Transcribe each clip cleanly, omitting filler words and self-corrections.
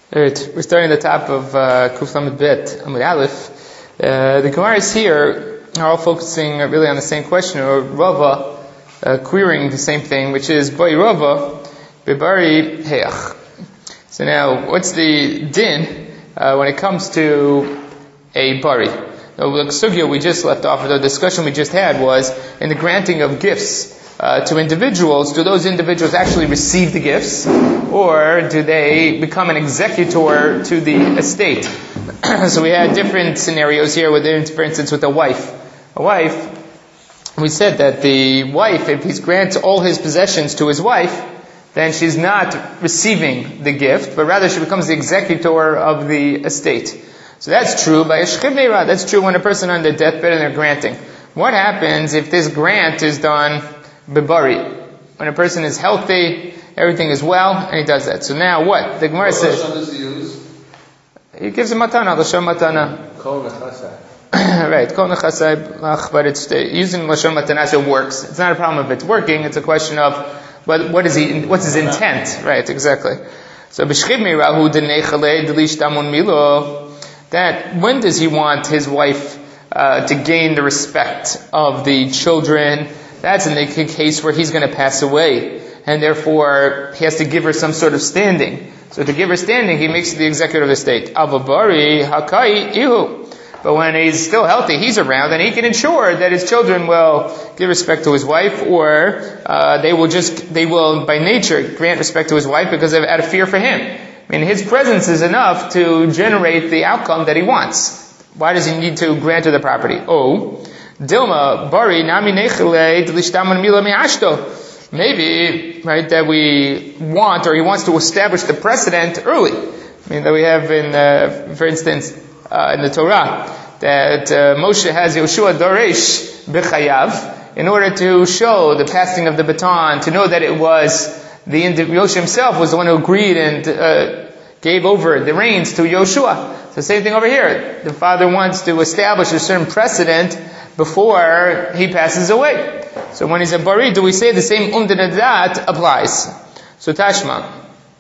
Alright, we're starting the top of Kuf Lamed Bet, Amud Aleph. The Gemaras here are all focusing really on the same question, or Rava querying the same thing, which is Boi Rava Bebari Heach. So now, what's the din when it comes to a bari? The sugya we just left off, the discussion we just had was in the granting of gifts to individuals. Do those individuals actually receive the gifts, or do they become an executor to the estate? So we had different scenarios here for instance, with a wife. A wife, we said that the wife, if he grants all his possessions to his wife, then she's not receiving the gift, but rather she becomes the executor of the estate. So that's true by a shchiv meira. That's true when a person under deathbed and they're granting. What happens if this grant is done bebari? When a person is healthy, everything is well, and he does that. So now what? The Gemara says he gives a matana, l'shon matana. Kol nechasai. Right, kol nechasai, but it's using l'shon matana, so it works. It's not a problem if it's working. It's a question of what's his intent? Right, exactly. So b'shchiv meira hu denechalei delish damun milo. That when does he want his wife to gain the respect of the children? That's in the case where he's going to pass away, and therefore he has to give her some sort of standing. So to give her standing, he makes the executor of the state. Avabari hakai ihu. But when he's still healthy, he's around, and he can ensure that his children will give respect to his wife, or they will by nature grant respect to his wife because they've out of fear for him. I mean, his presence is enough to generate the outcome that he wants. Why does he need to grant her the property? Oh, Dilma Bari Nami Nechele Dlishtaman Mila Me'ashto. Maybe, right, that we want, or he wants to establish the precedent early. I mean, that we have in, for instance, in the Torah, that Moshe has Yoshua Doresh B'chayav in order to show the passing of the baton, to know that it was Moshe himself was the one who agreed and gave over the reins to Yoshua. So same thing over here. The father wants to establish a certain precedent before he passes away. So when he's a bari, do we say the same that applies? So Tashma.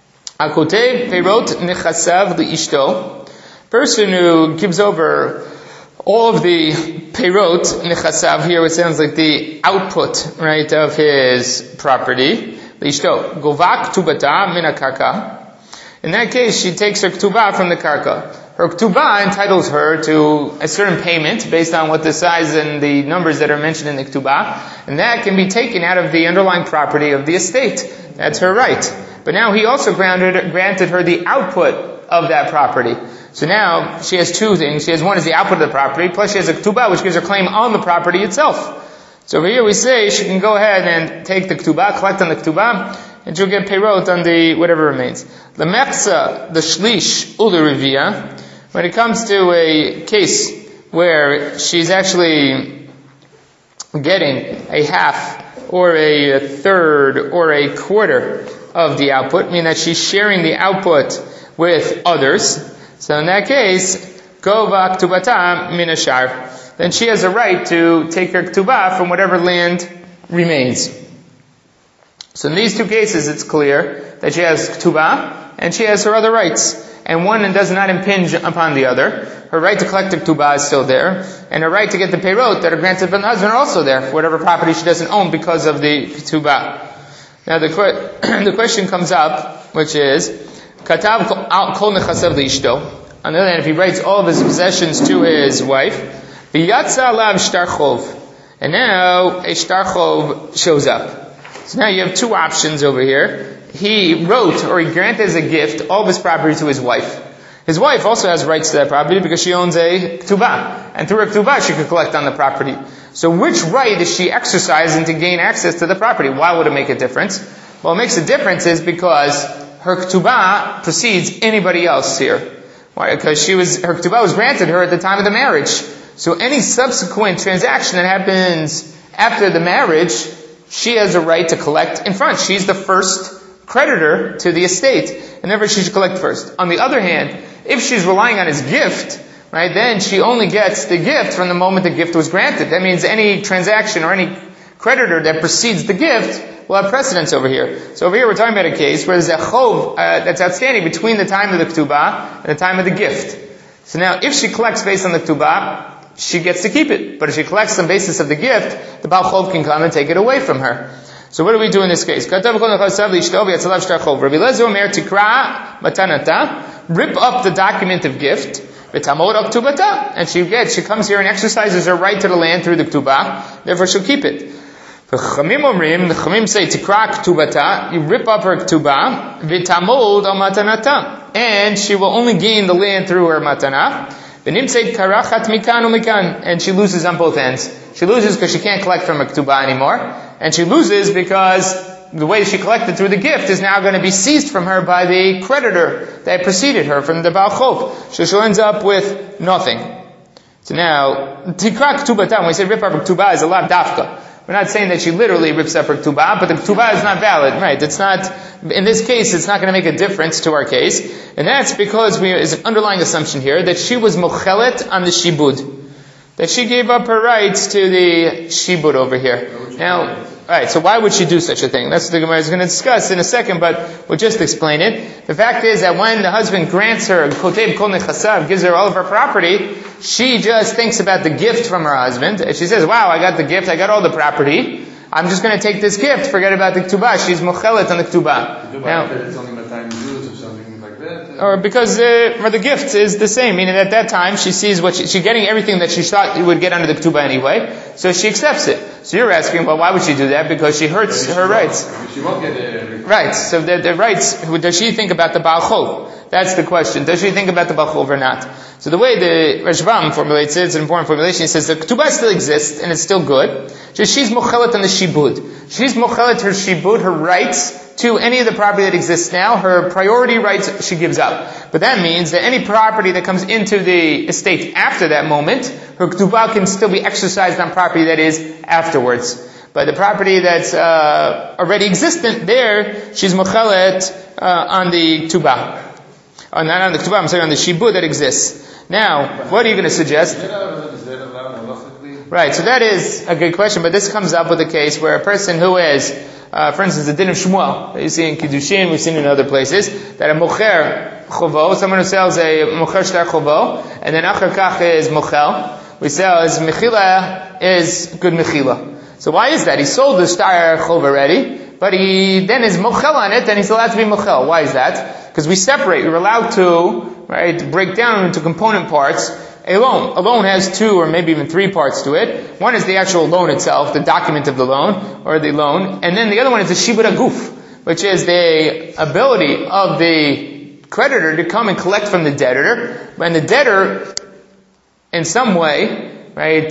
Akotev perot nechasav liishto. Person who gives over all of the perot nechasav, here it sounds like the output, right, of his property. Liishto. Govak ktubata min karka. In that case, she takes her ktubah from the karka. Her ktubah entitles her to a certain payment based on what the size and the numbers that are mentioned in the ktubah, and that can be taken out of the underlying property of the estate. That's her right. But now he also granted her the output of that property. So now she has two things. She has one is the output of the property, plus she has a ktubah which gives her claim on the property itself. So over here we say she can go ahead and take the ktubah, collect on the ktubah, and she'll get peyrot on the whatever remains. The mechsa, the shlish, u'lerivia. When it comes to a case where she's actually getting a half, or a third, or a quarter of the output, meaning that she's sharing the output with others. So in that case, gova ktubata min ashar. Then she has a right to take her ktubah from whatever land remains. So in these two cases, it's clear that she has ktubah and she has her other rights. And one does not impinge upon the other. Her right to collect the ktubah is still there, and her right to get the peyrot that are granted from the husband are also there, for whatever property she doesn't own because of the ktubah. Now the question comes up, which is, Katav kol nechasav liishto. On the other hand, if he writes all of his possessions to his wife, v'yatsa alav shtarchov, and now a shtarchov shows up. So now you have two options over here. He wrote, or he granted as a gift, all of his property to his wife. His wife also has rights to that property because she owns a ktubah. And through her ktubah she could collect on the property. So which right is she exercising to gain access to the property? Why would it make a difference? Well, it makes a difference is because her ktubah precedes anybody else here. Why? Because her ktubah was granted her at the time of the marriage. So any subsequent transaction that happens after the marriage, she has a right to collect in front. She's the first creditor to the estate, and therefore she should collect first. On the other hand, if she's relying on his gift, right, then she only gets the gift from the moment the gift was granted. That means any transaction or any creditor that precedes the gift will have precedence over here. So over here we're talking about a case where there's a chov that's outstanding between the time of the ketubah and the time of the gift. So now, if she collects based on the ketubah, she gets to keep it. But if she collects on the basis of the gift, the Baal Chov can come and take it away from her. So what do we do in this case? Rabbi Lezer Omer tikra matanata, rip up the document of gift, and she comes here and exercises her right to the land through the ketubah, therefore she'll keep it. The Chachamim say tikra ketubata, you rip up her ketubah, v'tamod al matanata, and she will only gain the land through her matana. And she loses on both ends. She loses because she can't collect from her ketubah anymore, and she loses because the way she collected through the gift is now going to be seized from her by the creditor that preceded her from the Baal Chov. So she'll end up with nothing. So now, tikra ketubata, when we say rip up her ketubah, is a lav dafka. We're not saying that she literally rips up her ketubah, but the ketubah is not valid, right? It's not, in this case, it's not going to make a difference to our case. And that's because there's an underlying assumption here that she was mochelet on the shibud. That she gave up her rights to the shibud over here. Now, alright, so why would she do such a thing? That's what the Gemara is going to discuss in a second, but we'll just explain it. The fact is that when the husband grants her, kotev kol nechasav, gives her all of her property, she just thinks about the gift from her husband, and she says, wow, I got the gift, I got all the property, I'm just going to take this gift, forget about the ketubah, she's mochelet on the ketubah. Now, it's only my time use or something like that. Or because the gift is the same, meaning at that time she sees what she's getting everything that she thought would get under the ketubah anyway, so she accepts it. So you're asking, well, why would she do that? Because she hurts her rights. She won't get everything. Right. So the rights. Does she think about the Baal Chov? That's the question. Does she think about the Baal Chov or not? So the way the Rashbam formulates it, it's an important formulation. He says the ketubah still exists and it's still good. Just she's mochelet on the shibud. She's mochelet her shibud, her rights to any of the property that exists now. Her priority rights she gives up. But that means that any property that comes into the estate after that moment, her ketubah can still be exercised on property that is afterwards. But the property that's already existent, there she's mochelet on the ketubah. Not on the ketubah, I'm saying on the shibud that exists. Now, what are you going to suggest? Right, so that is a good question, but this comes up with a case where a person who is, for instance, the din of Shmuel, that you see in Kiddushin, we've seen in other places, that a mocher chovo, someone who sells a mocher shtar chovo, and then achar kach is mochel, we sell as mechila is good mechila. So why is that? He sold the shtar chov already, but he then is mochel on it, and he's allowed to be mochel. Why is that? Because we separate, we're allowed to, right, break down into component parts. A loan. A loan has 2 or maybe even 3 parts to it. One is the actual loan itself, the document of the loan, or the loan. And then the other one is the shibud aguf, which is the ability of the creditor to come and collect from the debtor. When the debtor, in some way, right,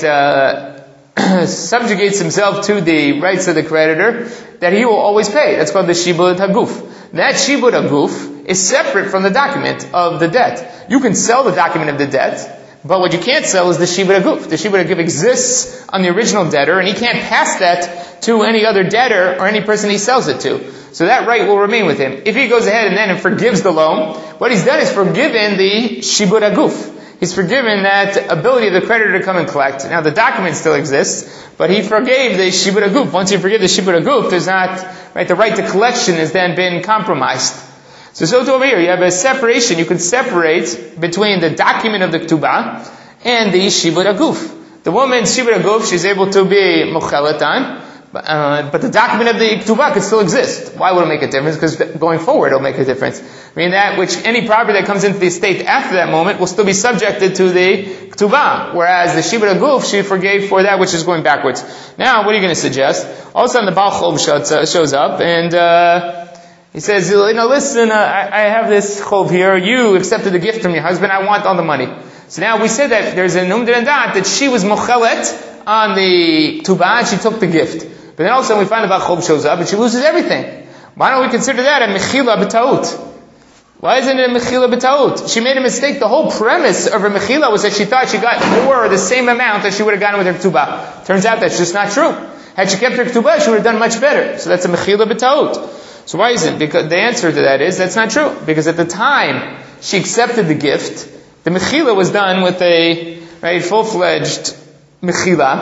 subjugates himself to the rights of the creditor, that he will always pay. That's called the shibud aguf. That shibud aguf is separate from the document of the debt. You can sell the document of the debt, but what you can't sell is the shibud aguf. The shibud aguf exists on the original debtor, and he can't pass that to any other debtor or any person he sells it to. So that right will remain with him. If he goes ahead and then forgives the loan, what he's done is forgiven the shibud aguf. He's forgiven that ability of the creditor to come and collect. Now the document still exists, but he forgave the shibud aguf. Once you forgive the shibud aguf, there's not, right, the right to collection has then been compromised. So over here, you have a separation. You can separate between the document of the ketubah and the shibud aguf. The woman's shibud aguf, she's able to be mochelet on, but the document of the ketubah could still exist. Why would it make a difference? Because going forward, it'll make a difference. I mean, that which any property that comes into the estate after that moment will still be subjected to the ketubah, whereas the shibud aguf, she forgave for that which is going backwards. Now, what are you going to suggest? All of a sudden, the Baal Chov shows up, and he says, listen, I have this chov here. You accepted the gift from your husband. I want all the money. So now we said that there's a numder and that she was mochelet on the ketubah and she took the gift. But then all of a sudden we find the Baal Chov shows up and she loses everything. Why don't we consider that a mechila b'taut? Why isn't it a mechila b'taut? She made a mistake. The whole premise of her mechila was that she thought she got more or the same amount that she would have gotten with her ketubah. Turns out that's just not true. Had she kept her ketubah, she would have done much better. So that's a mechila b'taut. So why isn't? Because the answer to that is that's not true. Because at the time she accepted the gift, the mechila was done with a full-fledged mechila.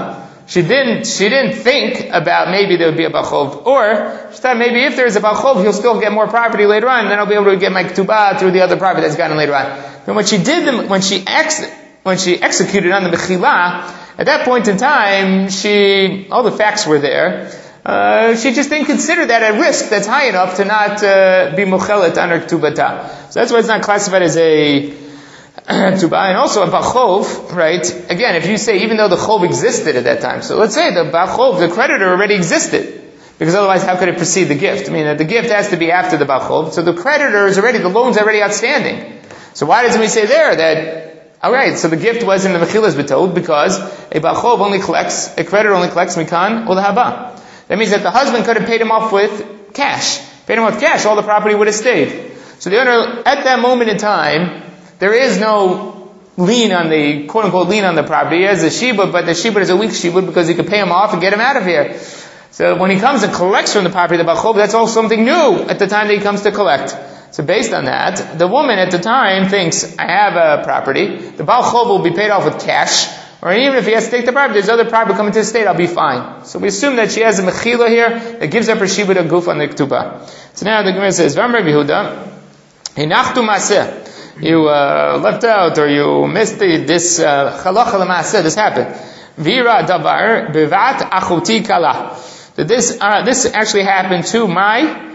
She didn't think about maybe there would be a Bachov, or she thought maybe if there's a Bachov, he'll still get more property later on, and then I'll be able to get my Ketubah through the other property that's gotten later on. And when she did, when she executed on the Mechila, at that point in time, all the facts were there. She just didn't consider that a risk that's high enough to not be Mochelet on her Ketubata. So that's why it's not classified as a Ketubah. And also a Bachov, right? Again, if you say even though the Chov existed at that time, so let's say the Bachov, the creditor already existed. Because otherwise how could it precede the gift? I mean, the gift has to be after the Bachov, so the creditor is already, the loan's already outstanding. So why doesn't we say there that, alright, so the gift was in the Mechilas B'tod because a Bachov only collects, a creditor only collects Mikan or the Haba. That means that the husband could have paid him off with cash. Paid him off with cash, all the property would have stayed. So the owner, at that moment in time, there is no lien on the, quote unquote, lien on the property. He has a shibud, but the shibud is a weak shibud because he could pay him off and get him out of here. So when he comes and collects from the property, the Bachov, that's all something new at the time that he comes to collect. So based on that, the woman at the time thinks, I have a property, the Bachov will be paid off with cash, or even if he has to take the property, there's other property coming to the state, I'll be fine. So we assume that she has a Mechila here that gives up her shibud a goof on the Ketubah. So now the Gemara says, Vam Rabbi Yehuda, Hinachtu Maseh. You left out or you missed this Chalacha L'Maseh, this happened. Vira Davar Bevat Achuti Kala. This actually happened to my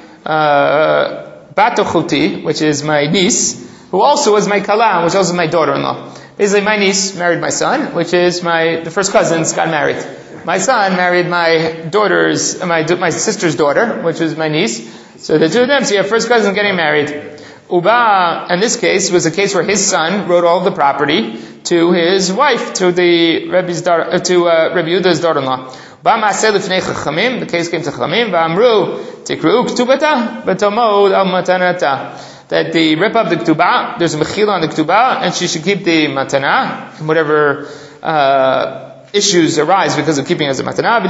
Bat Achuti, which is my niece, who also was my Kala, which also is my daughter-in-law. Basically, my niece married my son, which is the first cousins got married. My son married my sister's daughter, which is my niece. So the two of them, so you have first cousins getting married. Uba, in this case, was a case where his son wrote all the property to his wife, to the Rebbe's daughter, to Rabbi Yehuda's daughter-in-law. The case came to Chachamim, v'amru tikru ktubata v'tomod al matanata. That the rip up the ketubah, there's a mechila on the ketubah, and she should keep the matana, whatever issues arise because of keeping it as a matana.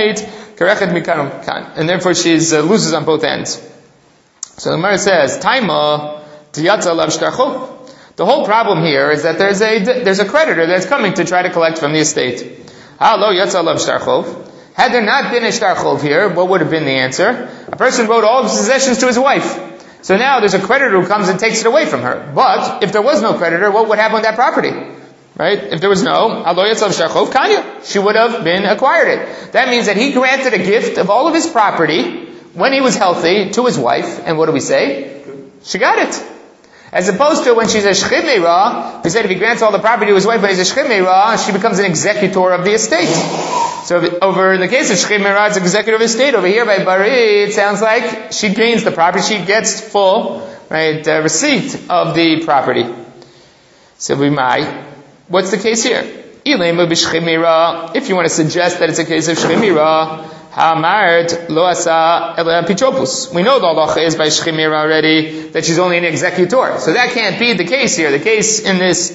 And therefore she loses on both ends. So the Gemara says, Taima tiyatza lav shtarchov. The whole problem here is that there's a creditor that's coming to try to collect from the estate. Lo yatza lav shtarchov. Had there not been a shtarchov here, what would have been the answer? A person wrote all of his possessions to his wife. So now there's a creditor who comes and takes it away from her. But if there was no creditor, what would happen with that property? Right? If there was no, lo yatza lav shtarchov, kanya. She would have been acquired it. That means that he granted a gift of all of his property when he was healthy to his wife, and what do we say? She got it. As opposed to when she's a shchid meirah, we said if he grants all the property to his wife, but he's a shchid meirah, she becomes an executor of the estate. So over in the case of shchid meirah, it's executor of the estate. Over here by bari, it sounds like she gains the property, she gets full, receipt of the property. So we might. What's the case here? If you want to suggest that it's a case of shchid meirah, Hamart lo asa ela pitropus. We know the halacha is by shchimir already that she's only an executor. So that can't be the case here. The case in this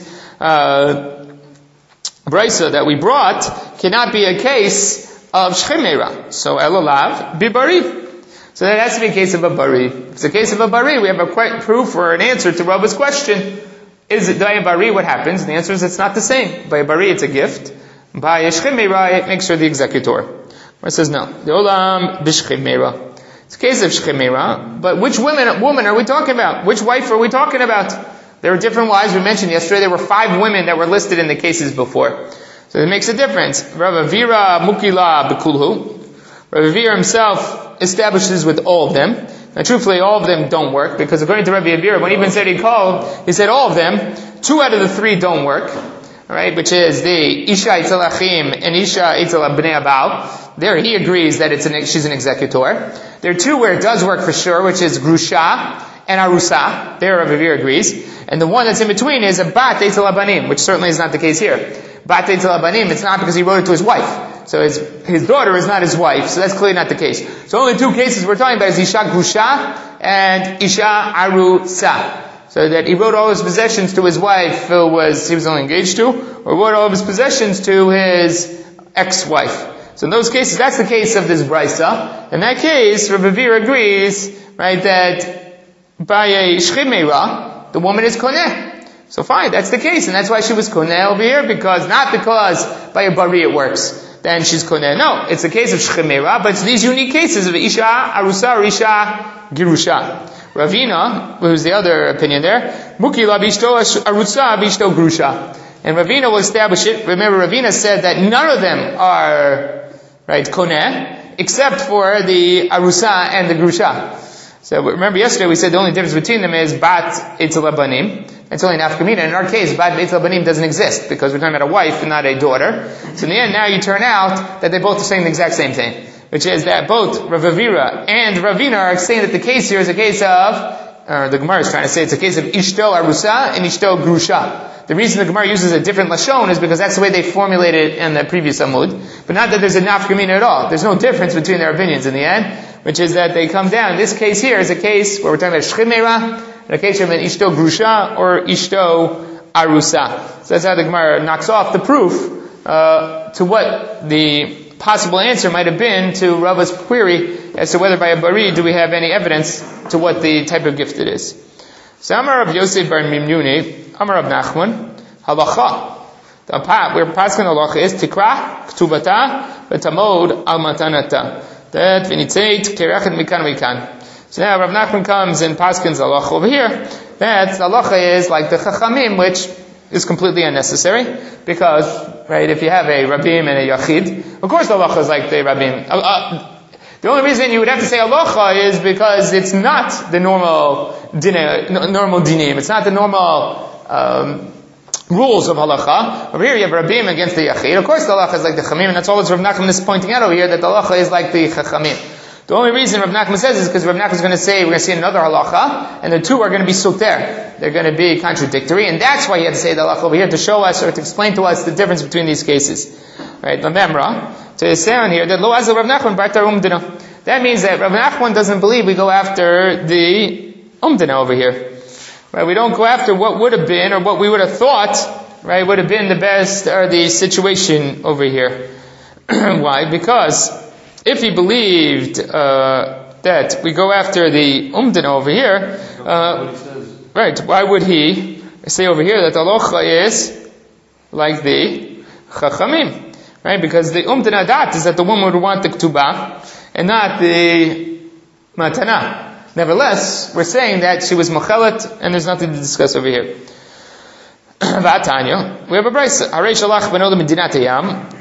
brisa that we brought cannot be a case of shchimira. So elalav bibari. So that has to be a case of a bari. If it's a case of a bari, we have a proof or an answer to Rabba's question. Is it by a bari? What happens? And the answer is it's not the same. By a bari, it's a gift. By a shchimira, it makes her the executor. It says no. The olam b'shchimera. It's a case of shchimera, but which woman are we talking about? Which wife are we talking about? There are different wives. We mentioned yesterday there were 5 women that were listed in the cases before. So it makes a difference. Rav Avira mukila b'kulhu. Rav Avira himself establishes with all of them. Now truthfully, all of them don't work, because according to Rabbi Avira, when he even said he said all of them, 2 out of the 3 don't work. Right, which is the Isha Eitzel Achim and Isha Eitzel Bnei Abal. There he agrees that she's an executor. There are 2 where it does work for sure, which is Grusha and Arusa. There Rav Avir agrees. And the one that's in between is a Bat Eitzel Abanim, which certainly is not the case here. Bat Eitzel Abanim, it's not because he wrote it to his wife. So his daughter is not his wife, so that's clearly not the case. So only 2 cases we're talking about is Isha Grusha and Isha Arusa. So that he wrote all his possessions to his wife who he was only engaged to, or wrote all of his possessions to his ex-wife. So in those cases, that's the case of this brisa. In that case, Rav Avir agrees, right, that by a shchimera, the woman is koneh. So fine, that's the case, and that's why she was koneh over here, not because by a bari it works. then she's koneh. No, it's a case of shchemera, but it's these unique cases of isha arusa or isha girusha. Ravina, who's the other opinion there, mukila bishto arutza bishto grusha. And Ravina will establish it. Remember, Ravina said that none of them are, right, koneh, except for the arusa and the grusha. So remember yesterday we said the only difference between them is bat eitzel banim. It's only an afkamina. In our case, bat eitzel banim doesn't exist because we're talking about a wife and not a daughter. So in the end, now you turn out that they're both saying the exact same thing, which is that both Rav Avira and Ravina are saying that the case here is a case of, or the Gemara is trying to say it's a case of ishto arusa and ishto grusha. The reason the Gemara uses a different lashon is because that's the way they formulated it in the previous Amud, but not that there's a nafkamina at all. There's no difference between their opinions in the end, which is that they come down. This case here is a case where we're talking about shchimera, and a case of an ishto grusha or ishto arusa. So that's how the Gemara knocks off the proof to what the possible answer might have been to Rava's query as to whether by a bari do we have any evidence to what the type of gift it is. So Amar Rav Yosef bar Mimnuni, Amar Rav Nachman, halacha. The part where paskin halacha is tikra ktubata v'tamod al matanata. That v'nitzeit kerechet mikan mikan. So now Rav Nachman comes in paskin's halacha over here. That halacha is like the chachamim, which is completely unnecessary because, right, if you have a Rabim and a Yachid, of course the halacha is like the Rabim. The only reason you would have to say halacha is because it's not the normal dinim. It's not the normal rules of halacha. Over here you have Rabim against the Yachid. Of course the halacha is like the Chamim, and that's all that Rav Nachman is pointing out over here, that the halacha is like the Chachamim. The only reason Rav Nachman says is because Rav Nachman is going to say, we're going to see another halacha, and the two are going to be soter. They're going to be contradictory, and that's why he had to say the halacha over here, to show us, or to explain to us the difference between these cases. Right, the memra, to say on here, that lo azal Rav Nachman bartar umdina. That means that Rav Nachman doesn't believe we go after the umdina over here. Right, we don't go after what would have been, or what we would have thought, right, would have been the best, or the situation over here. Why? Because if he believed that we go after the umdina over here, right, why would he say over here that the halacha is like the chachamim? Right, because the umdina dat is that the woman would want the ktubah and not the matana. Nevertheless, we're saying that she was mochelet, and there's nothing to discuss over here. V'atanya, we have a brayso. Harei shalach beno lemedinat hayam.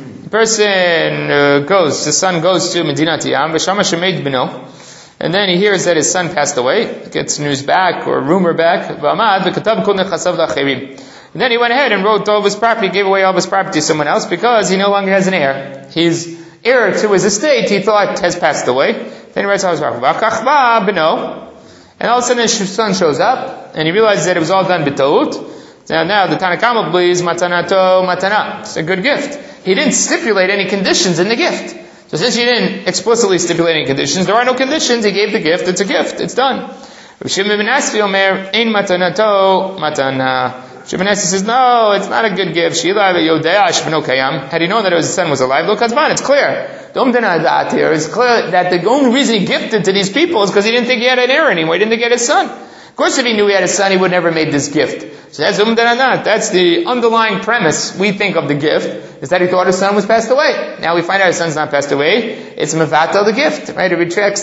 Person goes, the son goes to Medinat Yam, v'shama shemeid beno, and then he hears that his son passed away, gets news back, or rumor back, v'amad v'katav kol nechasav l'acherim. And then he went ahead and wrote all of his property, gave away all of his property to someone else, because he no longer has an heir. His heir to his estate, he thought, has passed away. Then he writes all his property. V'achachba beno, and all of a sudden his son shows up, and he realizes that it was all done b'tout. Now the Tanakama believes matanato matana. It's a good gift. He didn't stipulate any conditions in the gift. So since he didn't explicitly stipulate any conditions, there are no conditions. He gave the gift. It's a gift. It's done. Rav Shimon ben Asfi omer ein matanato matana. Shimon ben Asfi says, no, it's not a good gift. Had he known that his son was alive, look, it's clear. The umdana dat here is clear that the only reason he gifted to these people is because he didn't think he had an heir anymore. He didn't think he had a son. Of course, if he knew he had a son, he would never have made this gift. So that's umdananat. That's the underlying premise we think of the gift, is that he thought his son was passed away. Now we find out his son's not passed away. It's mevatel the gift, right? He retracts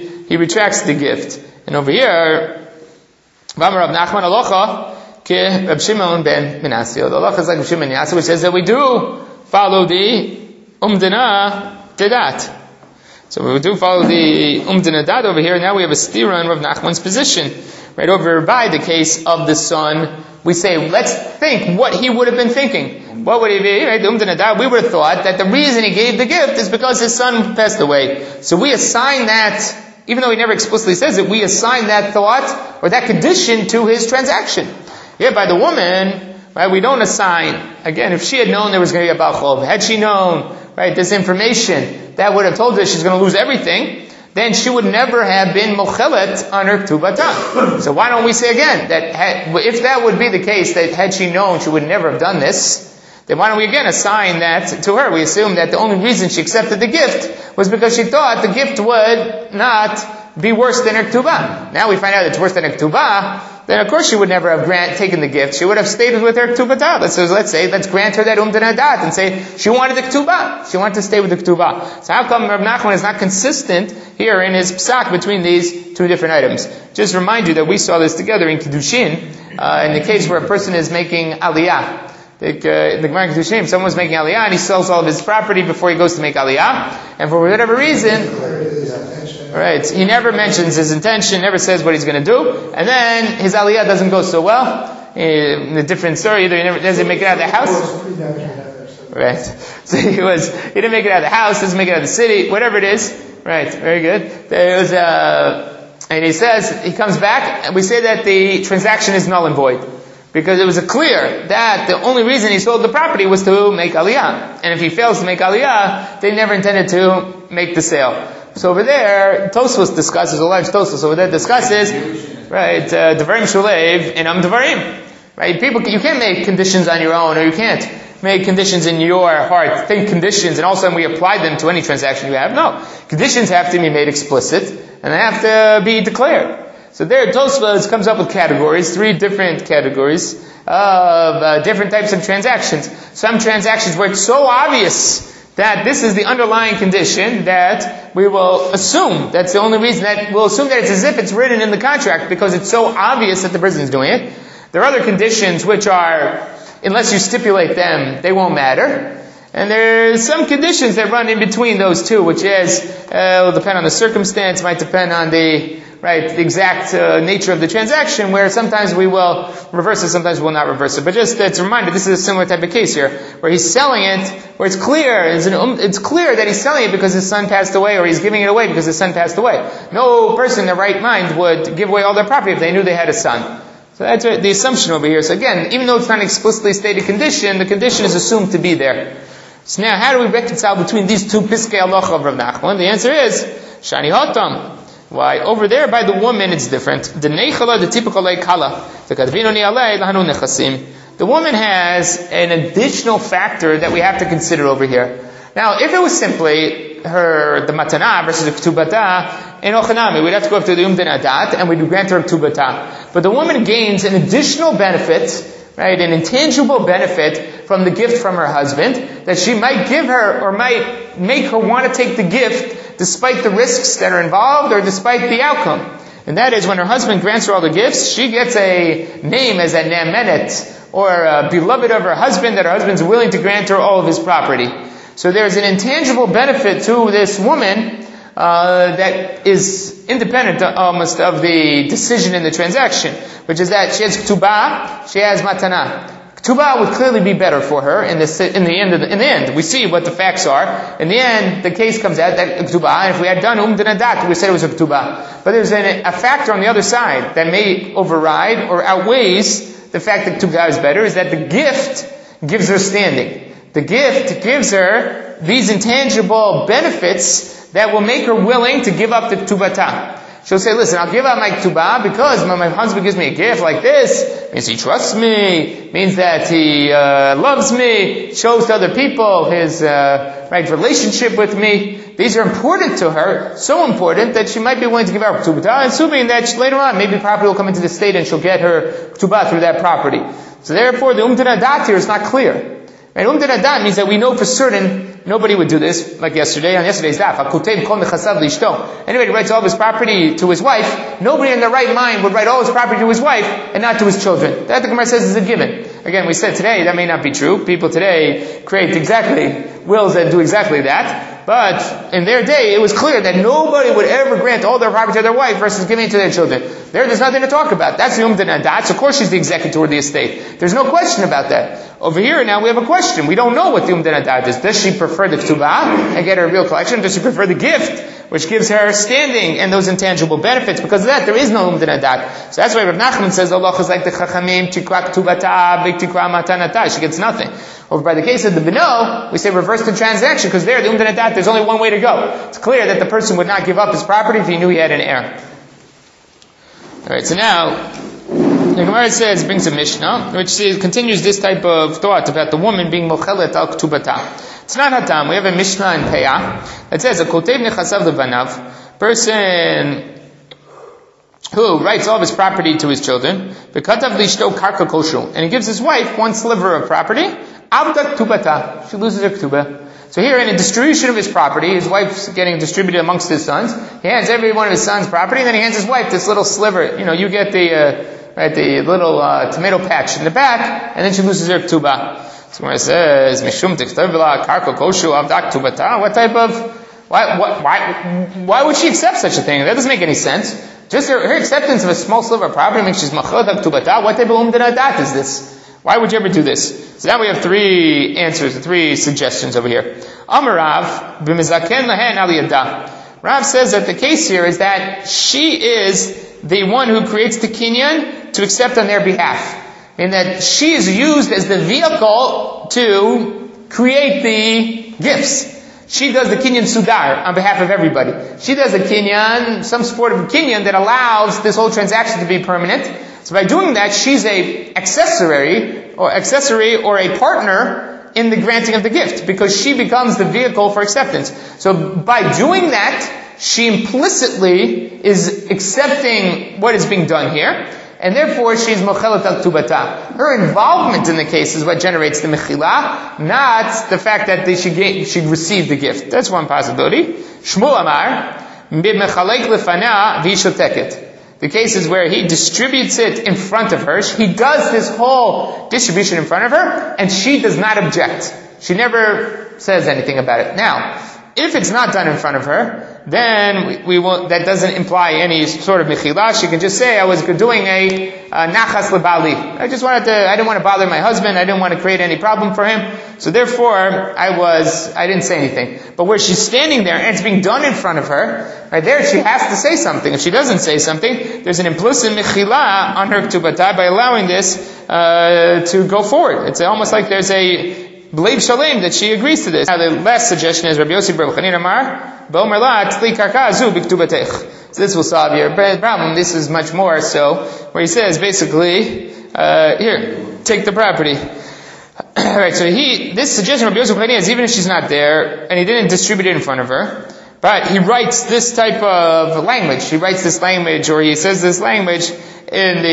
the gift. And over here, V'amar Rav Nachman alocha ke Rav Shimon ben Menashe. The halacha is like Rav Shimon ben Menashe, which says that we do follow the umdana dedat. So we do follow the umdana dat over here. Now we have a stira in Rav Nachman's position. Right over by the case of the son, we say, let's think what he would have been thinking. What would he be? Right? The umdana dat, we would have thought that the reason he gave the gift is because his son passed away. So we assign that, even though he never explicitly says it, we assign that thought or that condition to his transaction. Yeah, by the woman, right, we don't assign. Again, if she had known there was going to be a balchov, had she known, right, this information, that would have told her she's going to lose everything, then she would never have been mochelet on her ktubata. So why don't we say again, that if that would be the case, that had she known she would never have done this, then why don't we again assign that to her? We assume that the only reason she accepted the gift was because she thought the gift would not be worse than her ktubah. Now we find out it's worse than her ktubah, then of course she would never have taken the gift. She would have stayed with her ktubata. Let's grant her that umdanadat and say she wanted the ktubah. She wanted to stay with the ktubah. So how come Rav Nachman is not consistent here in his psak between these two different items? Just remind you that we saw this together in Kiddushin, in the case where a person is making aliyah. The Gemara in Kiddushin, someone was making aliyah and he sells all of his property before he goes to make aliyah, and for whatever reason, right, he never mentions his intention, never says what he's going to do, and then his aliyah doesn't go so well. In a different story, either he doesn't make it out of the house, right? So he didn't make it out of the house, doesn't make it out of the city, whatever it is, right? Very good. There was and he says he comes back, and we say that the transaction is null and void. Because it was clear that the only reason he sold the property was to make aliyah. And if he fails to make aliyah, they never intended to make the sale. So over there, Tosfos discusses, a large Tosfos over there discusses, right, Devarim Shulev and Devarim. Right, you can't make conditions on your own, or you can't make conditions in your heart, think conditions, and all of a sudden we apply them to any transaction you have. No. Conditions have to be made explicit, and they have to be declared. So there, Tosfos comes up with categories, 3 different categories of different types of transactions. Some transactions where it's so obvious that this is the underlying condition that we will assume that's the only reason, that we'll assume that it's as if it's written in the contract because it's so obvious that the person is doing it. There are other conditions which are, unless you stipulate them, they won't matter. And there's some conditions that run in between those two, which is, will depend on the circumstance, might depend on the exact nature of the transaction, where sometimes we will reverse it, sometimes we will not reverse it. But just it's a reminder, this is a similar type of case here, where he's selling it, where it's clear that he's selling it because his son passed away, or he's giving it away because his son passed away. No person in their right mind would give away all their property if they knew they had a son. So that's the assumption over here. So again, even though it's not an explicitly stated condition, the condition is assumed to be there. So now, how do we reconcile between these two piskei halacha of Rav Nachman? The answer is, Shani Hotam. Why? Over there, by the woman, it's different. The nechala, the typical kala. The woman has an additional factor that we have to consider over here. Now, if it was simply the matana versus the ktubata, in ochanami, we'd have to go up to the umdanadat, and we'd grant her ktubata. But the woman gains an additional benefit, right, an intangible benefit from the gift from her husband, that she might give her, or might make her want to take the gift despite the risks that are involved, or despite the outcome. And that is, when her husband grants her all the gifts, she gets a name as a ne'emenet, or a beloved of her husband, that her husband's willing to grant her all of his property. So there's an intangible benefit to this woman that is independent almost of the decision in the transaction, which is that she has ktubah, she has matana. Ktubah would clearly be better for her in the end. We see what the facts are. In the end, the case comes out that ktubah, and if we had done umdanadat, we said it was a ktubah. But there's a factor on the other side that may override or outweighs the fact that ktubah is better, is that the gift gives her standing. The gift gives her these intangible benefits that will make her willing to give up the ktubata. She'll say, listen, I'll give up my ktubah because my husband gives me a gift like this. Means he trusts me, means that he loves me, shows to other people his relationship with me. These are important to her, so important that she might be willing to give up ktubah, assuming that later on maybe property will come into the state and she'll get her ktubah through that property. So therefore the umdanadat here is not clear. Right? Umdanadat means that we know for certain nobody would do this, like yesterday, on yesterday's daf. Anybody writes all of his property to his wife, nobody in their right mind would write all his property to his wife and not to his children. That the Gemara says is a given. Again, we said today, that may not be true. People today create wills that do exactly that. But in their day, it was clear that nobody would ever grant all their property to their wife versus giving it to their children. There's nothing to talk about. That's the umdanadat. Of course she's the executor of the estate. There's no question about that. Over here now we have a question. We don't know what the umdanadat is. Does she prefer the ktubah and get her real collection? Does she prefer the gift, which gives her standing and those intangible benefits? Because of that, there is no umdanadat. So that's why Rav Nachman says, Allah is like the chachamim, tikra ktubata, tikra matanata. She gets nothing. Over by the case of the Bino, we say reverse the transaction, because there, the umdanadat, there's only one way to go. It's clear that the person would not give up his property if he knew he had an heir. Alright, so now, the Gemara brings a Mishnah, which continues this type of thought about the woman being mochelet al ktubata. It's not hatam. We have a Mishnah in Peah that says, a kotev nechasav levanav, person who writes all of his property to his children, and he gives his wife one sliver of property, she loses her ketubah. So here in a distribution of his property, his wife's getting distributed amongst his sons, he hands every one of his sons property, and then he hands his wife this little sliver. You get the little tomato patch in the back, and then she loses her ketubah. So when it says, Mishum tiktavla karko koshu avdak tubata, what type of, why would she accept such a thing? That doesn't make any sense. Just her acceptance of a small sliver of property makes she's machodak tubata. What type of umdanadat is this? Why would you ever do this? So now we have three answers, three suggestions over here. Amarav b'mizaken lahen al yadah. Rav says that the case here is that she is the one who creates the kinyan to accept on their behalf. And that she is used as the vehicle to create the gifts. She does the kinyan sudar on behalf of everybody. She does the kinyan, some sort of kinyan that allows this whole transaction to be permanent. So by doing that, she's a accessory or a partner in the granting of the gift, because she becomes the vehicle for acceptance. So by doing that, she implicitly is accepting what is being done here, and therefore she's mochelet al tubata. Her involvement in the case is what generates the mechila, not the fact that she received the gift. That's one possibility. Shmuel Amar, b'mechalek lefana v'ishoteket. The case is where he distributes it in front of her. He does this whole distribution in front of her, and she does not object. She never says anything about it. Now, if it's not done in front of her, then we won't, that doesn't imply any sort of mechilah. She can just say, I was doing a nachas lebali. I didn't want to bother my husband. I didn't want to create any problem for him. So therefore, I didn't say anything. But where she's standing there and it's being done in front of her, right there she has to say something. If she doesn't say something, there's an implicit mechilah on her ketubata by allowing this to go forward. It's almost like there's a B'leiv Shalem that she agrees to this. Now the last suggestion is Rabbi Yossi Bar Chanina Amar B'omer La Tli Karka Azu B'Ktubatech. So this will solve your problem. This is much more so, where he says basically, here, take the property. Alright, so this suggestion of Rabbi Yossi Bar Chanina is even if she's not there, and he didn't distribute it in front of her, but he writes this type of language. He writes this language, or he says this language and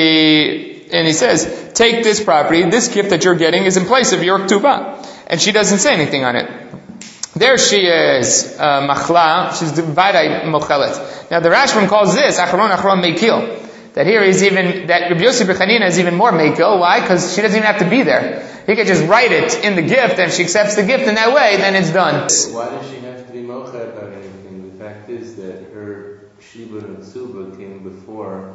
he says, take this property, this gift that you're getting is in place of your ketubah. And she doesn't say anything on it. There she is, machla, she's vadai mochelet. Now the Rashbam calls this, achron meikil. That here is that Rabbi Yossi Bar Chanina is even more meikil. Why? Because she doesn't even have to be there. He could just write it in the gift, and if she accepts the gift in that way, then it's done. Why does she have to be mochet about anything? The fact is that her Shibud and Suba came before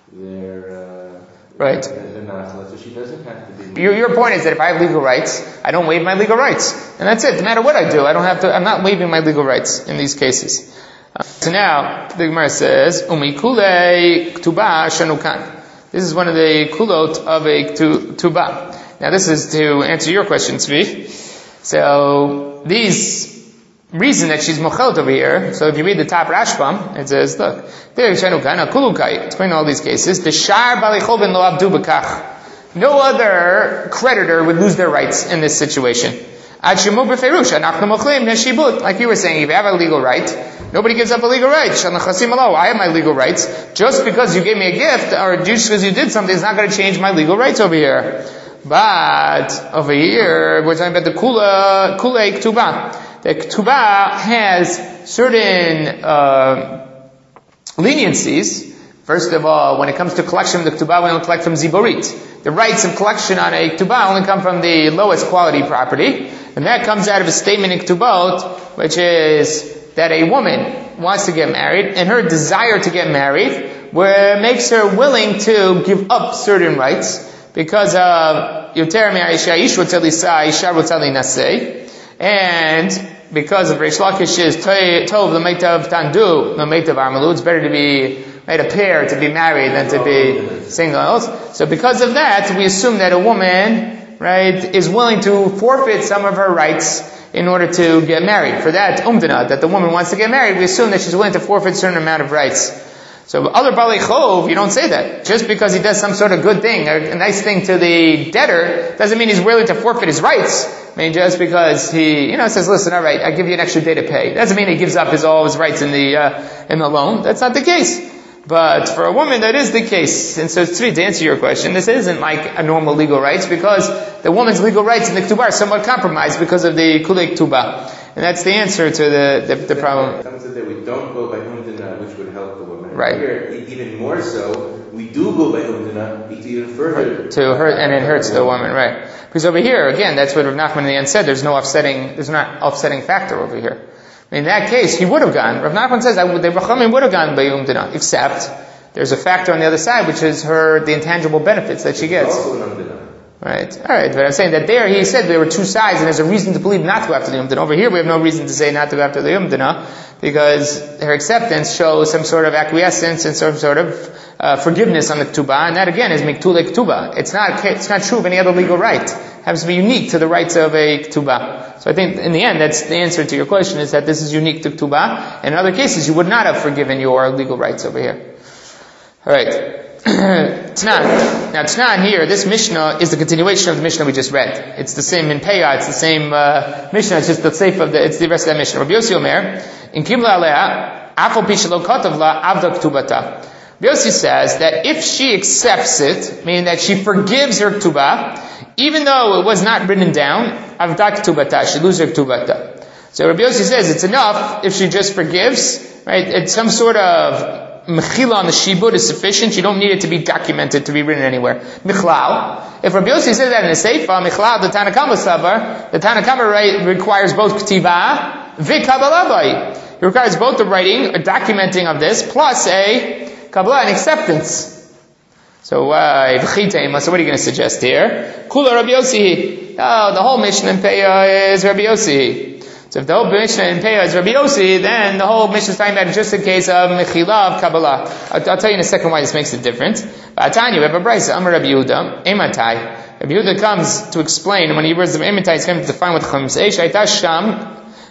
their right. The nachla, so she doesn't have to be. Your point is that if I have legal rights, I don't waive my legal rights, and that's it. No matter what I do, I'm not waiving my legal rights in these cases. So now the Gemara says, "Umikule ktuba shanukan." This is one of the kulot of a ktuba. Now this is to answer your question, Tzvi. So these reason that she's mochelet over here. So if you read the top Rashbam, it says, look, there shanukan kulukai. Explain all these cases. The shar balichobin lo abdu b'kach. No other creditor would lose their rights in this situation. Like you were saying, if you have a legal right, nobody gives up a legal right. I have my legal rights. Just because you gave me a gift, or just because you did something, it's not going to change my legal rights over here. But over here, we're talking about the kulei ktubah. The ktubah has certain leniencies. First of all, when it comes to collection of the ktubah, we don't collect from ziborit. The rights of collection on a ktubah only come from the lowest quality property, and that comes out of a statement in ktubot, which is that a woman wants to get married, and her desire to get married makes her willing to give up certain rights because of yoter me'aisha ish rotzeh lisa, isha rotzeh linaseh. And because of Reish Lakish's tov l'meitav tandu, l'meitav armalu, it's better to be made a pair to be married than to be singles. So because of that, we assume that a woman, right, is willing to forfeit some of her rights in order to get married. For that umdana, that the woman wants to get married, we assume that she's willing to forfeit a certain amount of rights. So other Balei Chov, you don't say that. Just because he does some sort of good thing, or a nice thing to the debtor, doesn't mean he's willing to forfeit his rights. I mean, just because he, says, listen, alright, I give you an extra day to pay. Doesn't mean he gives up all his rights in the loan. That's not the case. But for a woman, that is the case. And so, Tzvi, to answer your question, this isn't like a normal legal rights, because the woman's legal rights in the Ketubah are somewhat compromised because of the Kulei Ketubah. And that's the answer to the problem. Some said that we don't go by Umdana, which would help the woman. Right. Here, even more so, we do go by Umdana, even further. To hurt, and it hurts the woman, right. Because over here, again, that's what Rav Nachman in the end said, there's not offsetting factor over here. In that case, he would have gone. Rav Nachman says the Rachamim would have gone by Umdana, except there's a factor on the other side, which is the intangible benefits that she gets. Also an Umdana. Right. Alright, but I'm saying that there, he said there were two sides, and there's a reason to believe not to go after the Umdana. Over here, we have no reason to say not to go after the Umdana, because her acceptance shows some sort of acquiescence and some sort of forgiveness on the Ketubah, and that again is Miktule Ketubah. It's not true of any other legal right. It happens to be unique to the rights of a Ketubah. So I think in the end, that's the answer to your question, is that this is unique to Ketubah. In other cases, you would not have forgiven your legal rights over here. Alright. Tnan. Now Tnan here, this Mishnah is the continuation of the Mishnah we just read. It's the same in Peah, it's the same Mishnah, it's just the safe of it's the rest of that Mishnah. Rabbi Yossi Omer, in Kibla Alea, Afal Pishalo Kotav La Avda Ktubata. Rabbi Yossi says that if she accepts it, meaning that she forgives her Ktubah, even though it was not written down, Avda Ktubata, she loses her Ktubata. So Rabbi Yossi says it's enough if she just forgives, right? It's some sort of Mechila on the Shibud is sufficient. You don't need it to be documented, to be written anywhere. Michlal. If Rabbi Yossi says that in a Seifa, Michlal, the Tanakama Savar, the Tanakama requires both Ktiva, V'Kabbalah Bai. It requires both the writing, a documenting of this, plus a Kabbalah, an acceptance. So what are you going to suggest here? Kula Rabbi Yossi. Oh, the whole Mishnah in Peah is Rabbi Yossi. So if the whole Mishnah in Peah is Rabbi Yossi, then the whole Mishnah is talking about just a case of Mechila, of Kabbalah. I'll tell you in a second why this makes a difference. But Atanya, we have a brayso, Amar Rabbi Yehuda, Ematai. Rabbi Yehuda comes to explain, when he words of Ematai, he's going to define what Chum says. Shaita Sham,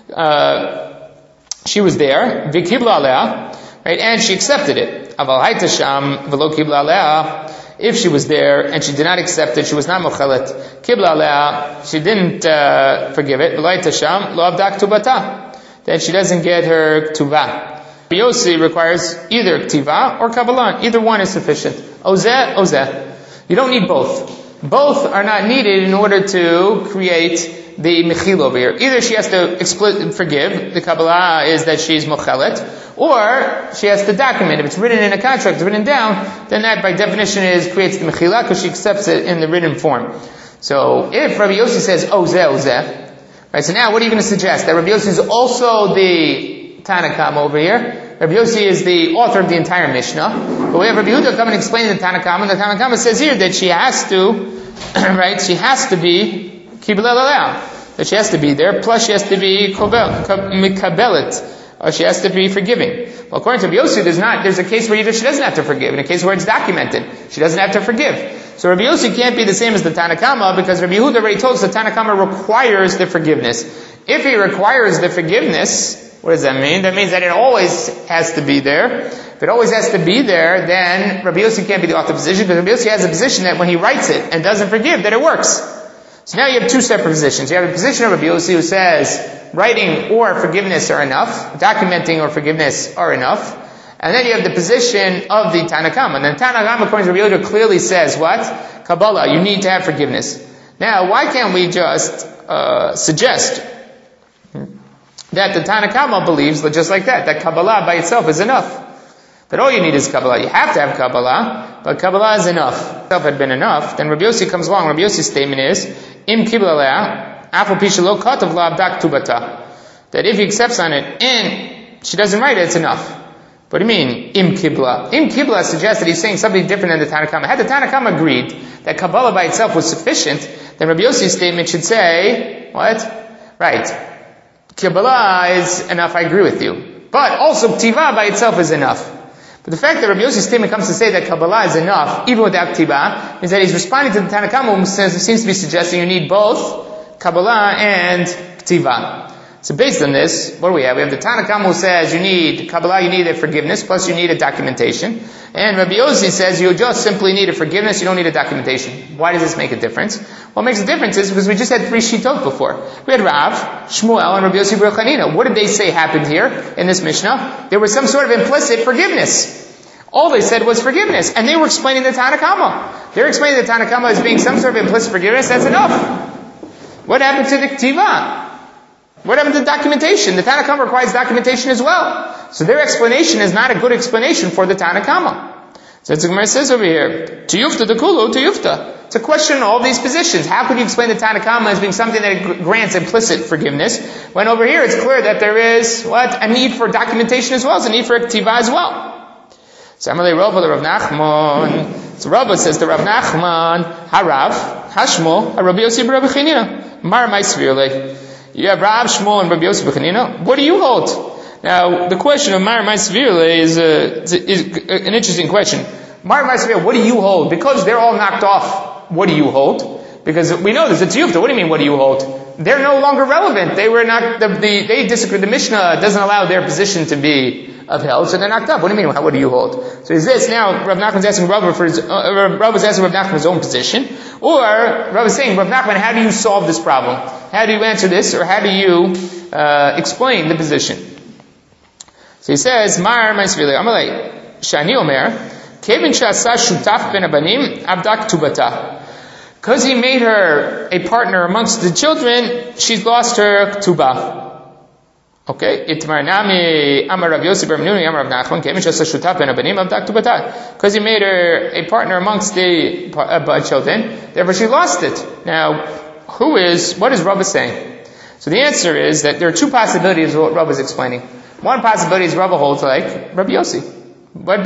she was there, V'kibla Alea, right, and she accepted it. Aval Haita Sham, V'lo Kibla Alea. If she was there and she did not accept it, she was not mochelet. Kibla alea, she didn't forgive it. V'lo tasham lo avda ktubata. Then she doesn't get her ktubah. Yossi requires either ktiva or kabbalah. Either one is sufficient. Ozeh. You don't need both. Both are not needed in order to create the mechil over here. Either she has to forgive, the kabbalah is that she's mochelet, or she has to document. If it's written in a contract, written down, then that by definition creates the mechila, because she accepts it in the written form. So if Rabbi Yossi says ozeh, right, so now what are you going to suggest? That Rabbi Yossi is also the Tanakama over here. Rabbi Yossi is the author of the entire Mishnah. But we have Rabbi Yehuda come and explain the Tanakama, and the Tanakama says here that she has to, right, she has to be Kibla Alea, that she has to be there, plus she has to be Mikabelet, or she has to be forgiving. Well, according to Rabbi Yossi, there's a case where she doesn't have to forgive, and a case where it's documented. She doesn't have to forgive. So Rabbi Yossi can't be the same as the Tanakama, because Rabbi Yehuda already told us the Tanakama requires the forgiveness. If he requires the forgiveness, what does that mean? That means that it always has to be there. If it always has to be there, then Rabbi Yossi can't be the author position, because Rabbi Yossi has a position that when he writes it and doesn't forgive, that it works. So now you have two separate positions. You have a position of Rabbi Yossi who says writing or forgiveness are enough, documenting or forgiveness are enough, and then you have the position of the Tanakama. And the Tanakama, according to Rabbi Yehuda, clearly says what? Kabbalah, you need to have forgiveness. Now, why can't we just suggest that the Tanakama believes, just like that Kabbalah by itself is enough? That all you need is Kabbalah. You have to have Kabbalah, but Kabbalah is enough. If itself had been enough, then Rabbi Yossi comes along. Rabbi Yossi's statement is, Im Kibla Alea, Afal Pisha Lo Katav La Abdak Tubata. That if he accepts on it, and she doesn't write it, it's enough. What do you mean, Im Kibla? Im Kibla suggests that he's saying something different than the Tanakama. Had the Tanakama agreed that Kabbalah by itself was sufficient, then Rabbi Yossi's statement should say, what? Right. Kabbalah is enough, I agree with you. But also Ktiva by itself is enough. But the fact that Rabbi Yossi's statement comes to say that Kabbalah is enough, even without Ktiva, means that he's responding to the Tanakama, who seems to be suggesting you need both Kabbalah and Ktiva. So based on this, what do we have? We have the Tanakama who says you need Kabbalah, you need a forgiveness, plus you need a documentation. And Rabbi Yossi says you just simply need a forgiveness, you don't need a documentation. Why does this make a difference? What makes a difference is because we just had 3 Shitot before. We had Rav, Shmuel, and Rabbi Yossi Bar Chanina. What did they say happened here in this Mishnah? There was some sort of implicit forgiveness. All they said was forgiveness, and they were explaining the Tanna Kama. They're explaining the Tanna Kama as being some sort of implicit forgiveness. That's enough. What happened to the Ktiva? What happened to the documentation? The Tanna Kama requires documentation as well. So their explanation is not a good explanation for the Tanna Kama. So the Gemara says over here, Tiyufta the Kulu, Tiyufta. It's a question in all these positions. How could you explain the Tanna Kama as being something that grants implicit forgiveness, when over here it's clear that there is, a need for documentation as well, as a need for Ktiva as well. So Amalei Rava the Rav Nachman. So Rava says to Rav Nachman, Harav, Hashmo, Rabbi Yossi Rabbi Chanina. Mar Maisvirle. You have Rav, Shmuel, and Rabbi Yossi Rabbi Chanina. What do you hold? Now, the question of Mar Maisvirle is an interesting question. Mar Maisvirle, what do you hold? Because they're all knocked off, what do you hold? Because we know there's a tiyufta. What do you mean, what do you hold? They're no longer relevant. They were not, they disagree. The Mishnah doesn't allow their position to be upheld, so they're knocked up. What do you mean, what do you hold? So is this now, Rav Nachman's asking Rav for his, Rav is asking Rav Nachman his own position, or Rav is saying, Rav Nachman, how do you solve this problem? How do you answer this, or how do you explain the position? So he says, Mar Maisvili, Amalei, Shani Omer, Kevin Shasa Shutaf Ben Abanim, Abdak Tubata. Because he made her a partner amongst the children, she's lost her Ktubah. Okay, Itmar Nami Amar Rav Yossi Bar Menuni Amar Rav Nachman Kevin Shasa Shutaf Ben Abanim, Abdak Tubata. Because he made her a partner amongst the children, therefore she lost it. Now, what is Rav saying? So the answer is that there are two possibilities of what Rav is explaining. One possibility is Rav holds like Rabbi Yossi. Rav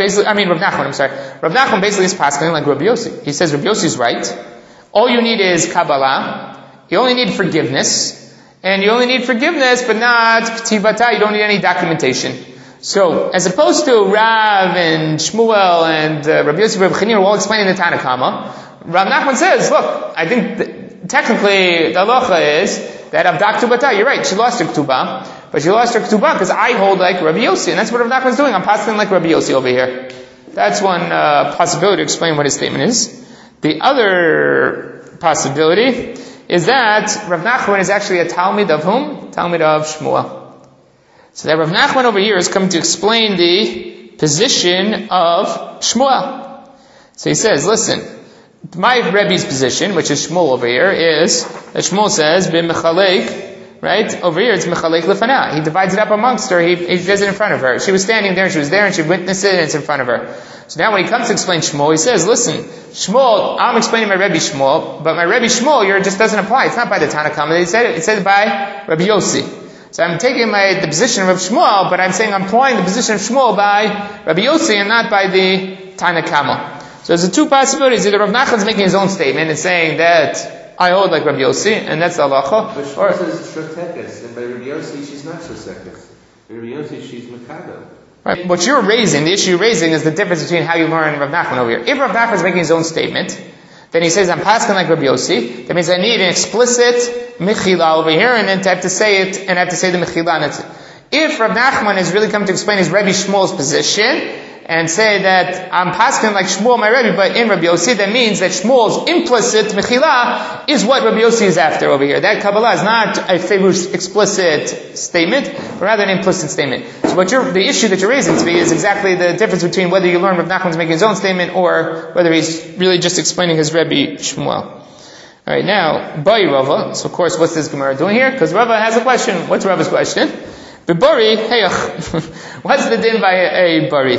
Nachman, Rav Nachman basically is passing like Rabbi Yossi. He says Rabbi Yossi is right. All you need is Kabbalah. You only need forgiveness. And you only need forgiveness, but not Ktivata. You don't need any documentation. So, as opposed to Rav and Shmuel and Rabbi Yossi and Rabbi Chanina are all explaining the Tanna Kama, Rav Nachman says, look, I think technically the halacha is that Abdak Tubata, you're right, she lost her Ktubah, but she lost her Ktubah because I hold like Rabbi Yossi, and that's what Rav Nachman's doing. I'm passing like Rabbi Yossi over here. That's one possibility to explain what his statement is. The other possibility is that Rav Nachman is actually a Talmid of whom? Talmid of Shmuel. So that Rav Nachman over here is coming to explain the position of Shmuel. So he says, listen, my Rebbe's position, which is Shmuel over here, is that Shmuel says, B'mechalek, right? Over here it's Mechalek Lefana. He divides it up amongst her, he does it in front of her. She was standing there, she was there, and she witnessed it, and it's in front of her. So now when he comes to explain Shmuel, he says, listen, Shmuel, I'm explaining my Rebbe Shmuel, but my Rebbe Shmuel here just doesn't apply. It's not by the Tanna Kama. It said it by Rabbi Yossi. So I'm taking the position of Shmuel, but I'm saying I'm applying the position of Shmuel by Rabbi Yossi and not by the Tanna Kama. So there's the two possibilities. Either Rav Nachman's making his own statement and saying that I hold like Rabbi Yossi, and that's the halacha. But Shmuel says Shotekes, and by Rabbi Yossi she's not Shotekes. By Rabbi Yossi she's Mikado. Right. What you're raising, the issue you're raising is the difference between how you learn Rav Nachman over here. If Rav Nachman is making his own statement, then he says, I'm passing like Rabbi Yossi. That means I need an explicit mechila over here, and then to have to say it, and I have to say the mechila. And if Rav Nachman is really coming to explain his Rebbe Shmuel's position, and say that I'm passing like Shmuel, my Rebbe, but in Rabbi Yossi, that means that Shmuel's implicit mechila is what Rabbi Yossi is after over here. That Kabbalah is not a favored explicit statement, but rather an implicit statement. So the issue that you're raising to me is exactly the difference between whether you learn Rav Nachman's making his own statement, or whether he's really just explaining his Rebbe Shmuel. Alright, now, Bai Rava. So of course, what's this Gemara doing here? Because Rava has a question. What's Rava's question? Bari, heyach. What's the din by a bari?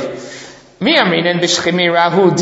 Mi amrinen b'shchimirahu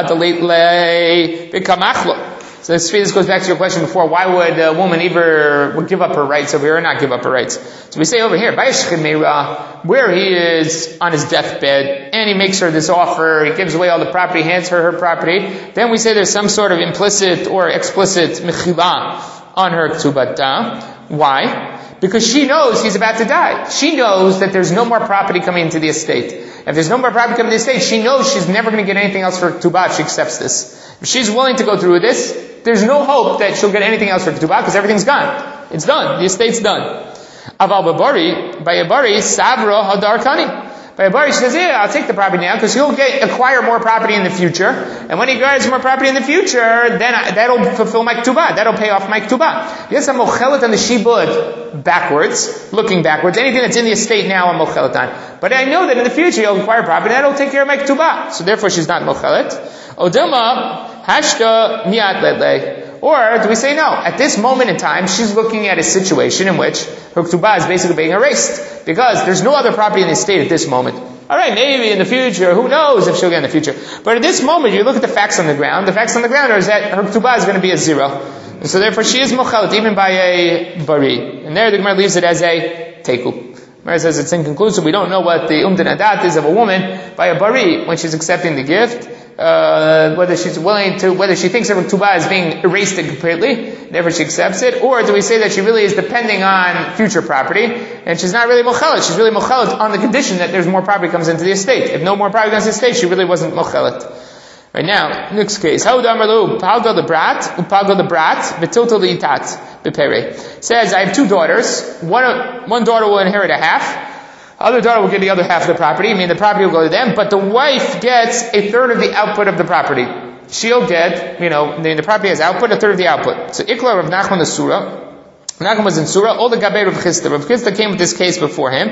di'adalit b'kamachlo. So this goes back to your question before. Why would a woman would give up her rights over here or not give up her rights? So we say over here, by shchimira, where he is on his deathbed and he makes her this offer, he gives away all the property, hands her property. Then we say there's some sort of implicit or explicit mechila on her ktubata. Why? Because she knows he's about to die. She knows that there's no more property coming into the estate. If there's no more property coming into the estate, she knows she's never going to get anything else for Ketubah if she accepts this. If she's willing to go through with this, there's no hope that she'll get anything else for Ketubah because everything's gone. It's done. The estate's done. Aval Babari, by Abari, Savra Hadarkani. By a bari, she says, yeah, I'll take the property now because he'll acquire more property in the future. And when he acquires more property in the future, then that'll fulfill my ktubah. That'll pay off my ktubah. Yes, I'm mochelet on the shibud backwards, looking backwards. Anything that's in the estate now, I'm mochelet on. But I know that in the future he'll acquire property, that'll take care of my ktubah. So therefore she's not mochelet. Odilma, hashta miyat ledle. Or do we say no? At this moment in time, she's looking at a situation in which her ktubah is basically being erased. Because there's no other property in the estate at this moment. Alright, maybe in the future, who knows if she'll get in the future. But at this moment, you look at the facts on the ground. The facts on the ground are that her ktubah is going to be a 0. And so therefore she is mochelet even by a bari. And there the Gemara leaves it as a teku. The Gemara says it's inconclusive. We don't know what the umdin adat is of a woman by a bari when she's accepting the gift. Whether she's willing to, whether she thinks her ktubah is being erased completely, therefore she accepts it, or do we say that she really is depending on future property, and she's not really mochelet, she's really mochelet on the condition that there's more property comes into the estate. If no more property comes into the estate, she really wasn't mochelet. Right now, next case. How palgo the brat, upalgo the brat, betilto the itat, bepere. Says, I have 2 daughters, one daughter will inherit a half, other daughter will get the other half of the property, the property will go to them, but the wife gets a third of the output of the property. She'll get, the property has output, a third of the output. So Ikla Rav Nachman the Surah. Nachman was in Surah, all the Gabei Rav Chisda. Rav Chisda came with this case before him.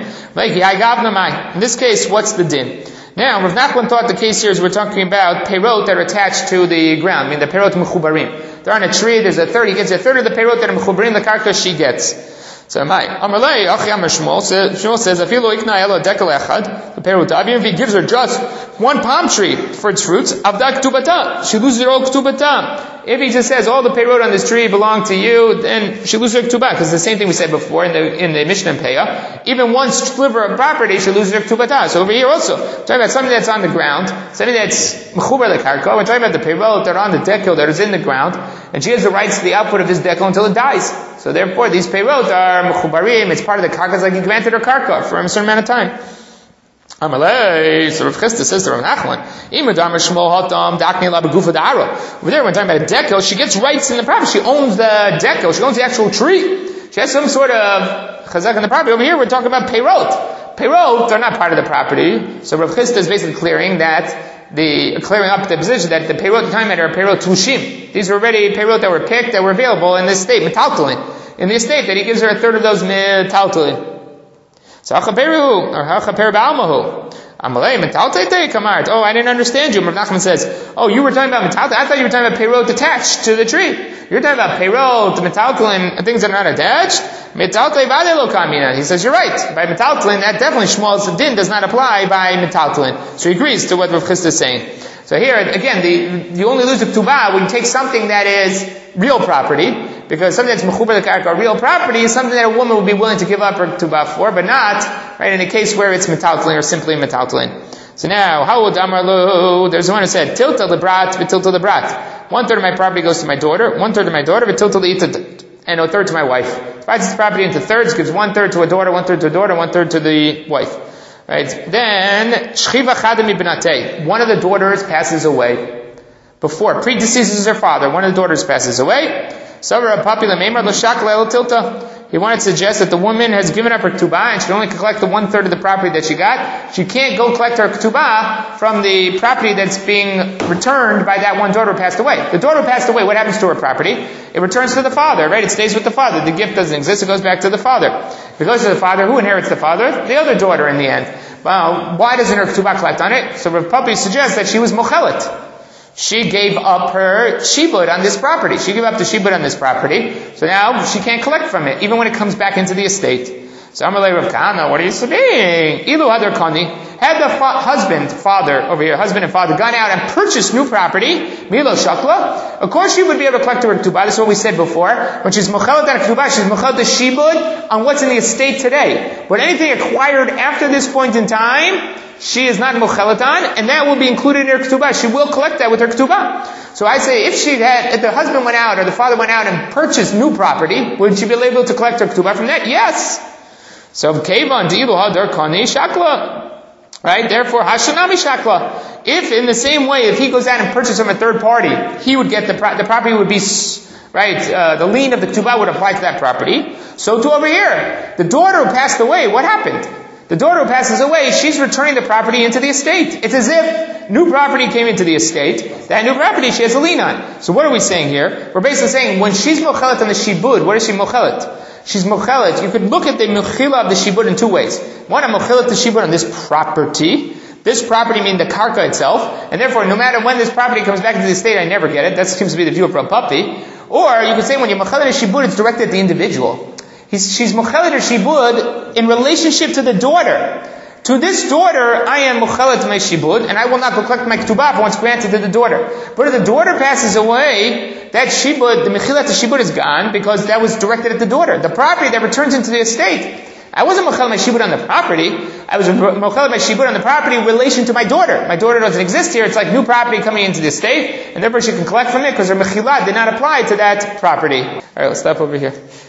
In this case, what's the din? Now, Rav Nachman thought the case here is we're talking about peirot that are attached to the ground, the peirot mechubarim. They're on a tree, there's a third, he gets a third of the peirot that are mechubarim, the karka she gets. So Amarlei, Achi Amar Shmuel says, Afilu ikna elo dekel echad, the perut avim, if he gives her just one palm tree for its fruits, avda ktubata, she loses her old ktubata. If he just says all the perut on this tree belong to you, then she loses her ktubah, because it's the same thing we said before in the Mishnah and Peah. Even one sliver of property, she loses her ktubata. So over here also, we're talking about something that's on the ground, something that's mechubar lekarka. We're talking about the perut that are on the dekel that is in the ground, and she has the rights to the output of this dekel until it dies. So therefore, these perot are mechubarim. It's part of the karka, like he granted her karka for a certain amount of time. Amalei, so Rav Chisda says to Rav Nachman, over there, when we're talking about a dekel, she gets rights in the property. She owns the dekel. She owns the actual tree. She has some sort of chazak in the property. Over here, we're talking about perot. Perot are not part of the property. So Rav Chisda is basically clearing up the position that the perot at the time are perot tushim. These were already perot that were picked, that were available in the estate, metaltalin. In the estate, that he gives her a third of those metaltalin. So hachaperu, or hachaper ba'almahu. Amalei, metaltete kamart. Oh, I didn't understand you. Rav Nachman says, oh, you were talking about metaltalin. I thought you were talking about perot attached to the tree. You're talking about perot, metaltalin, things that are not attached. Metaltalin vadelo kamina. He says, you're right. By metaltalin, that definitely Shmuel's din does not apply by metaltalin. So he agrees to what Rav Chisda is saying. So here, again, you only lose the ktubah when you take something that is real property, because something that's mechubar l'karka, real property, is something that a woman would be willing to give up her ktubah for, but not, right, in a case where it's metaltalin or simply metaltalin. So now, how would Amarlu, there's one who said, tilta lebrat, v'tilta lebrat. 1/3 of my property goes to my daughter, 1/3 of my daughter, v'tilta l'itad, and 1/3 to my wife. Divides the property into thirds, gives 1/3 to a daughter, 1/3 to a daughter, 1/3 to the wife. Right? Then, shchiva chadami benatei. One of the daughters passes away. Predeceases her father. One of the daughters passes away. He wanted to suggest that the woman has given up her ktubah and she can only collect the 1/3 of the property that she got. She can't go collect her ktubah from the property that's being returned by that one daughter who passed away. The daughter who passed away, what happens to her property? It returns to the father, right? It stays with the father. The gift doesn't exist, it goes back to the father. If it goes to the father, who inherits the father? The other daughter in the end. Well, why doesn't her ktubah collect on it? So Rav Papi suggests that she was mochelet. She gave up her shibud on this property. She gave up the shibud on this property. So now she can't collect from it, even when it comes back into the estate. So Amalei Rav Kahana, what are you saying? Ilu hadar kani. Had the husband and father gone out and purchased new property, Milo Shakla, of course she would be able to collect her ktubah. That's what we said before. When she's mechelet on ktubah, she's mechelet the shibud on what's in the estate today. But anything acquired after this point in time, she is not mechelet on, and that will be included in her ktubah. She will collect that with her ktubah. So I say, if the husband went out or the father went out and purchased new property, would she be able to collect her ktubah from that? Yes. So Kevan Dilu Hadar Kani Shakla. Right? Therefore, Hashanami Shakla. If in the same way, if he goes out and purchases from a third party, he would get the property would be, right, the lien of the ktubah would apply to that property. So too over here. The daughter who passed away, what happened? The daughter who passes away, she's returning the property into the estate. It's as if new property came into the estate. That new property she has a lien on. So what are we saying here? We're basically saying when she's mochelet on the shibud, what is she mochelet? She's mochelet. You could look at the mechila of the shibud in two ways. One, I'm mochelet the shibud on this property. This property means the karka itself, and therefore no matter when this property comes back into the estate, I never get it. That seems to be the view of Rav Papi. Or you could say when you're mochelet a shibud, it's directed at the individual. She's mochelet or shibud in relationship to the daughter. To this daughter, I am mochelet my shibud, and I will not go collect my ketubah once granted to the daughter. But if the daughter passes away, that shibud, the mechilat shibud is gone because that was directed at the daughter. The property that returns into the estate. I wasn't mochelet my shibud on the property. I was mochelet my shibud on the property in relation to my daughter. My daughter doesn't exist here. It's like new property coming into the estate, and therefore she can collect from it because her mechilat did not apply to that property. All right, let's stop over here.